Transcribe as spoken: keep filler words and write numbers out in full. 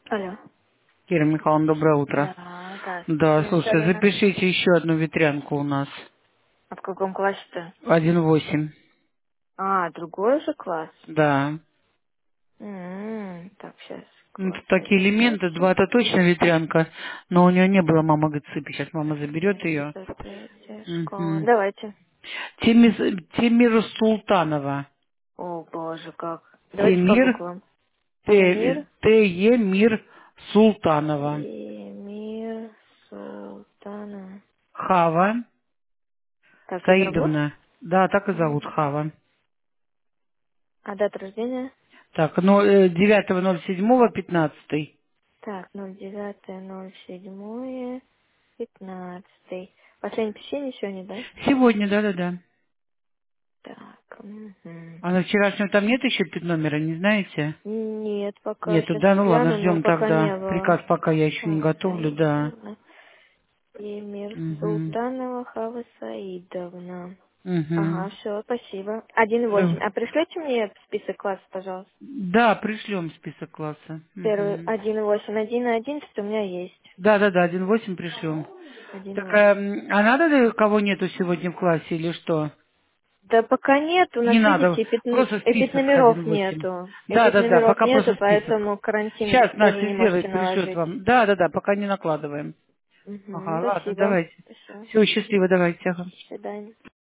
Алло. Кира Михайловна, доброе утро. Да, Да, здравствуйте, слушай, Алина. запишите еще одну ветрянку у нас. А в каком классе-то? Один восемь. А, другой же класс. Да. М, Так, сейчас Ну, класс тут такие один элементы, восемь. два-то точно ветрянка, но у нее не было, мама говорит, сыпи, сейчас мама заберет ее. Первая, третья школа. Угу. Давайте. Темир, Темир Султанова. О, боже, как. Давайте по Темир, буквам. Т, Темир. Темир Султанова. Темир Султана. Хава Так, имя работы? Саидовна. Да, так и зовут М, Хава. А дата рождения? Так, ну, э, девятого ноль седьмого пятнадцатый. Так, ноль девятое ноль седьмое пятнадцатый. Последнее посещение сегодня, да? Сегодня, да-да-да. Так, мгм. А на вчерашнем там нет еще пит номера, не знаете? Нет, пока Нету, сейчас да, ну ладно, гляну, но ждем пока тогда. не было. Приказ пока я еще не Хава готовлю, да. Саидовна. Эмир Угу. Султанова Хава Саидовна. Угу. Ага, все, спасибо. Один восемь. А пришлете мне список класса, пожалуйста? Да, пришлем список класса. Первый Угу. один восемь, один и одиннадцать у меня есть. Да, да, да, один восемь пришлем. Один Так, а, восемь. м, а надо ли кого нету сегодня в классе или что? Да пока нет, у нас, Не надо, видите, эпид, просто список номеров один восемь. нету. Да, да, да, Номеров пока нету, просто список. поэтому карантин Сейчас тоже Настя не можете сделает, пришлет наложить. вам. Да, да, да, пока не накладываем. Угу, Ага, ладно, спасибо. давайте. Спасибо. Все, счастливо, давайте. Ага. До свидания.